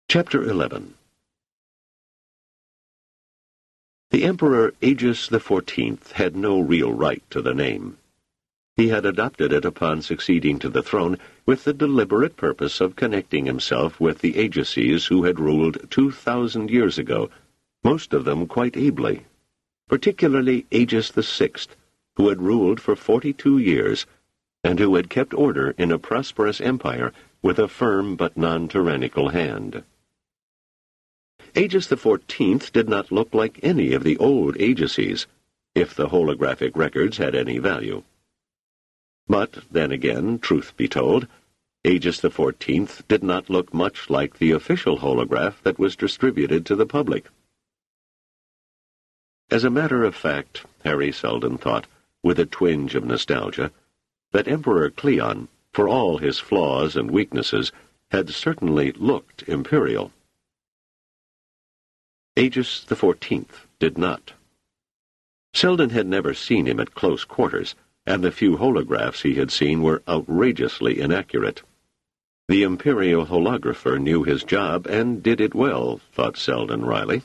Chapter 11. The Emperor Aegeus XIV had no real right to the name. He had adopted it upon succeeding to the throne with the deliberate purpose of connecting himself with the Aegises who had ruled 2,000 years ago, most of them quite ably, particularly Aegeus VI, who had ruled for 42 years and who had kept order in a prosperous empire with a firm but non-tyrannical hand. Aegeus XIV did not look like any of the old Aegises, if the holographic records had any value. But, then again, truth be told, Aegeus XIV did not look much like the official holograph that was distributed to the public. As a matter of fact, Harry Seldon thought, with a twinge of nostalgia, that Emperor Cleon, for all his flaws and weaknesses, had certainly looked imperial. Aegeus XIV did not. Seldon had never seen him at close quarters, and the few holographs he had seen were outrageously inaccurate. The imperial holographer knew his job and did it well, thought Seldon wryly.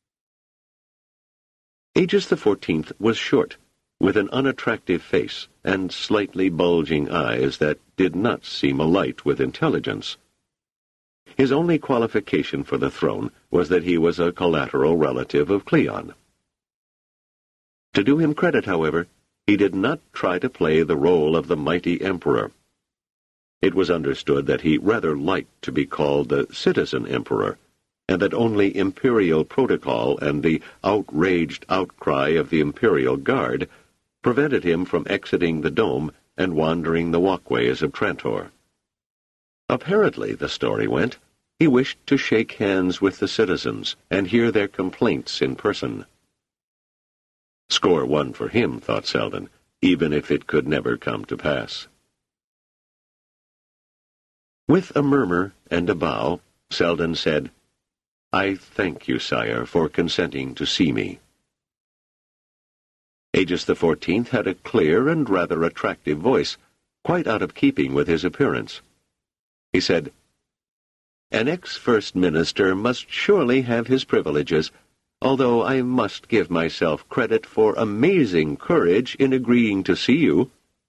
Aegeus XIV was short, with an unattractive face and slightly bulging eyes that did not seem alight with intelligence. His only qualification for the throne was that he was a collateral relative of Cleon. To do him credit, however, he did not try to play the role of the mighty emperor. It was understood that he rather liked to be called the citizen emperor, and that only imperial protocol and the outraged outcry of the imperial guard prevented him from exiting the dome and wandering the walkways of Trantor. Apparently, the story went, he wished to shake hands with the citizens and hear their complaints in person. Score one for him, thought Seldon, even if it could never come to pass. With a murmur and a bow, Seldon said, "I thank you, sire, for consenting to see me." Aegeus XIV had a clear and rather attractive voice, quite out of keeping with his appearance. He said, "An ex-first minister must surely have his privileges, although I must give myself credit for amazing courage in agreeing to see you."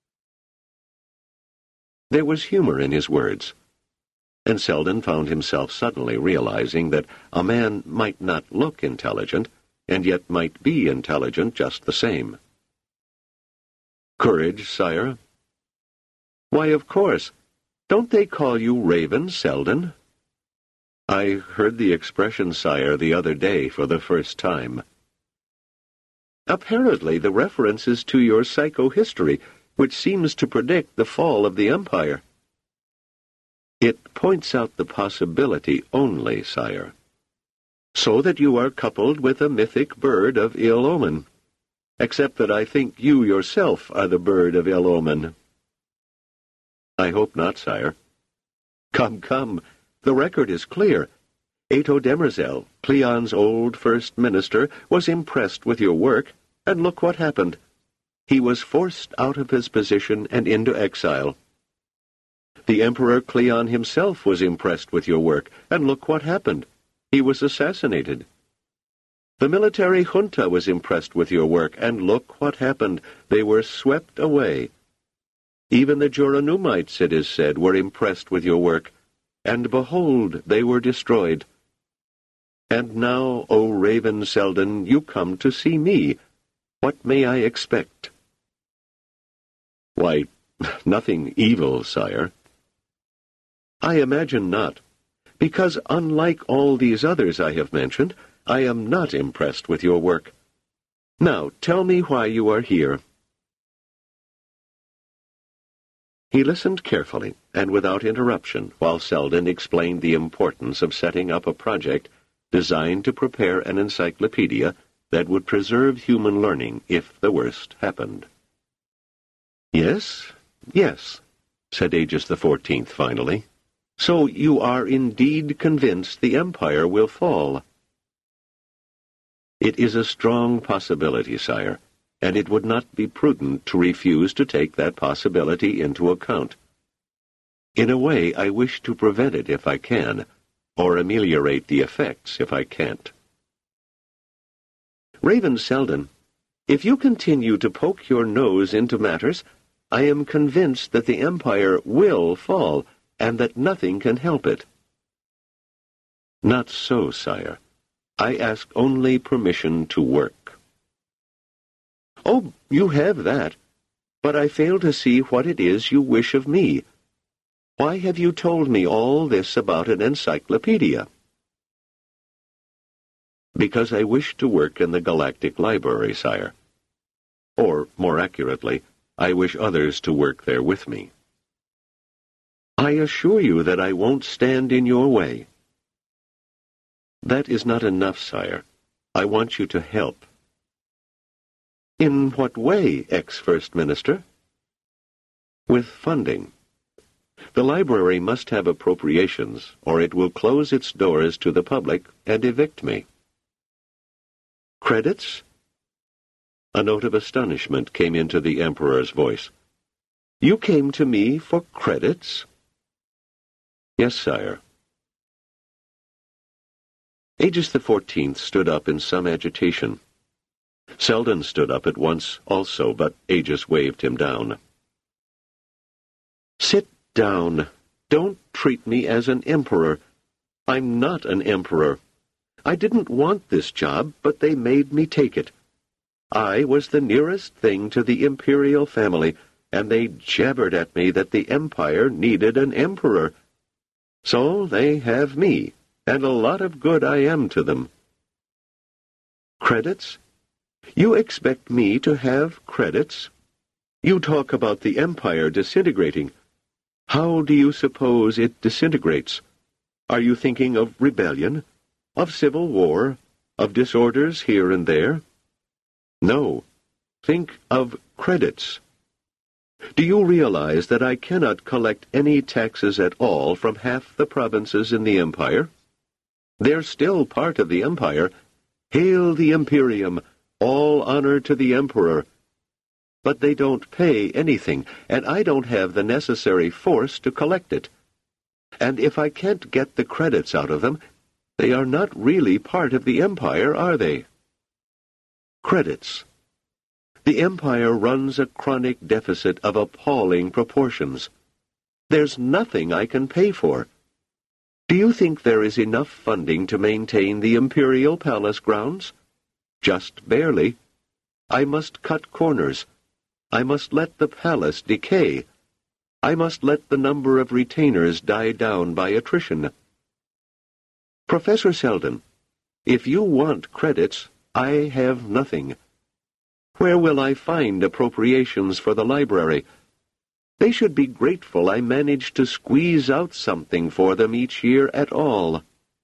There was humor in his words, and Seldon found himself suddenly realizing that a man might not look intelligent, and yet might be intelligent just the same. "Courage, sire?" "Why, of course. Don't they call you Raven, Seldon?" "I heard the expression, sire, the other day for the first time." "Apparently the reference is to your psychohistory, which seems to predict the fall of the Empire." "It points out the possibility only, sire." "So that you are coupled with a mythic bird of ill omen. Except that I think you yourself are the bird of ill omen." "I hope not, sire." Come, the record is clear. Ato Demerzel, Cleon's old first minister, was impressed with your work, and look what happened. He was forced out of his position and into exile. The Emperor Cleon himself was impressed with your work, and look what happened. He was assassinated. The military junta was impressed with your work, and look what happened. They were swept away. Even the Juranumites, it is said, were impressed with your work, and behold, they were destroyed. And now, O Raven Seldon, you come to see me. What may I expect?" "Why, nothing evil, sire." "I imagine not, because unlike all these others I have mentioned, I am not impressed with your work. Now, tell me why you are here." He listened carefully and without interruption while Seldon explained the importance of setting up a project designed to prepare an encyclopedia that would preserve human learning if the worst happened. Yes, said Aegeus XIV finally. "So you are indeed convinced the Empire will fall?" "It is a strong possibility, sire, and it would not be prudent to refuse to take that possibility into account. In a way, I wish to prevent it if I can, or ameliorate the effects if I can't. Raven Selden, if you continue to poke your nose into matters, I am convinced that the Empire will fall, and that nothing can help it. Not so, sire. I ask only permission to work. Oh, you have that, but I fail to see what it is you wish of me. Why have you told me all this about an encyclopedia? Because I wish to work in the Galactic Library, sire. Or, more accurately, I wish others to work there with me. I assure you that I won't stand in your way. That is not enough, sire. I want you to help. In what way, ex-First Minister? With funding. The library must have appropriations, or it will close its doors to the public and evict me. Credits? A note of astonishment came into the Emperor's voice. You came to me for credits? Yes, sire. Aegis XIV stood up in some agitation. Selden stood up at once also, but Aegis waved him down. Sit down. Don't treat me as an emperor. I'm not an emperor. I didn't want this job, but they made me take it. I was the nearest thing to the imperial family, and they jabbered at me that the Empire needed an emperor. So they have me, and a lot of good I am to them. Credits? You expect me to have credits? You talk about the Empire disintegrating. How do you suppose it disintegrates? Are you thinking of rebellion, of civil war, of disorders here and there? No. Think of credits. Do you realize that I cannot collect any taxes at all from half the provinces in the Empire? They're still part of the Empire. Hail the Imperium! All honor to the Emperor. But they don't pay anything, and I don't have the necessary force to collect it. And if I can't get the credits out of them, they are not really part of the Empire, are they? Credits. The Empire runs a chronic deficit of appalling proportions. There's nothing I can pay for. Do you think there is enough funding to maintain the Imperial Palace grounds? Just barely. I must cut corners. I must let the palace decay. I must let the number of retainers die down by attrition. Professor Selden, if you want credits, I have nothing. Where will I find appropriations for the library? They should be grateful I managed to squeeze out something for them each year at all.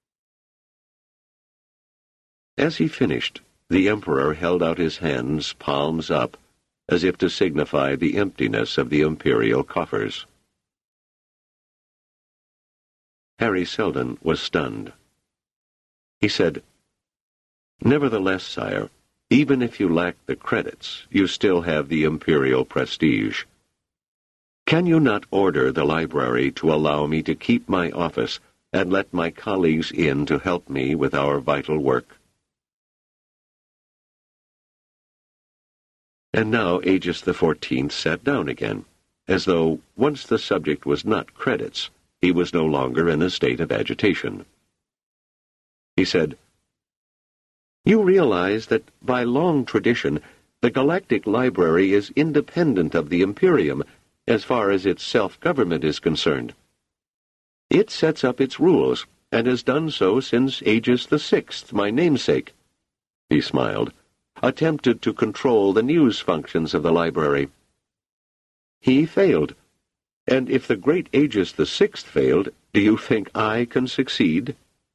As he finished, the Emperor held out his hands, palms up, as if to signify the emptiness of the imperial coffers. Harry Selden was stunned. He said, Nevertheless, sire, even if you lack the credits, you still have the imperial prestige. Can you not order the library to allow me to keep my office and let my colleagues in to help me with our vital work? And now Aegis XIV sat down again, as though, once the subject was not credits, he was no longer in a state of agitation. He said, You realize that, by long tradition, the Galactic Library is independent of the Imperium as far as its self-government is concerned. It sets up its rules, and has done so since Aegis VI, my namesake. He smiled. Attempted to control the news functions of the library. He failed. And if the great Aegis VI failed, do you think I can succeed?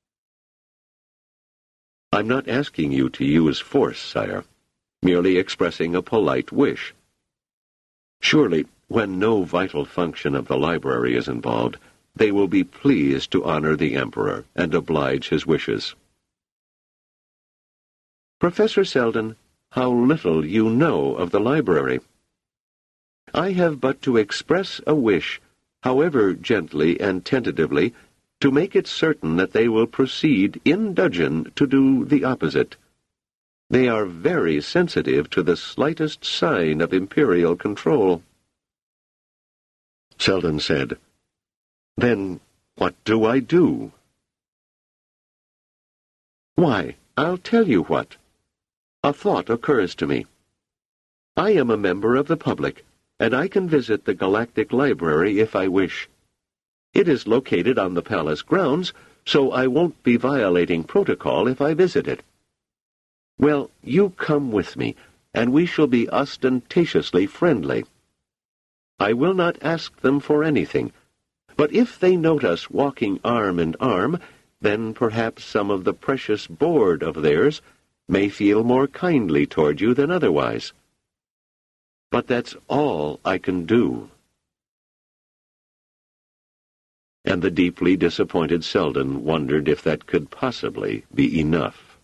I'm not asking you to use force, sire, merely expressing a polite wish. Surely, when no vital function of the library is involved, they will be pleased to honor the Emperor and oblige his wishes. Professor Selden, how little you know of the library. I have but to express a wish, however gently and tentatively, to make it certain that they will proceed in dudgeon to do the opposite. They are very sensitive to the slightest sign of imperial control." Selden said, "Then what do I do?" "Why, I'll tell you what. A thought occurs to me. I am a member of the public, and I can visit the Galactic Library if I wish. It is located on the palace grounds, so I won't be violating protocol if I visit it. Well, you come with me, and we shall be ostentatiously friendly. I will not ask them for anything, but if they note us walking arm in arm, then perhaps some of the precious board of theirs may feel more kindly toward you than otherwise. But that's all I can do." And the deeply disappointed Selden wondered if that could possibly be enough.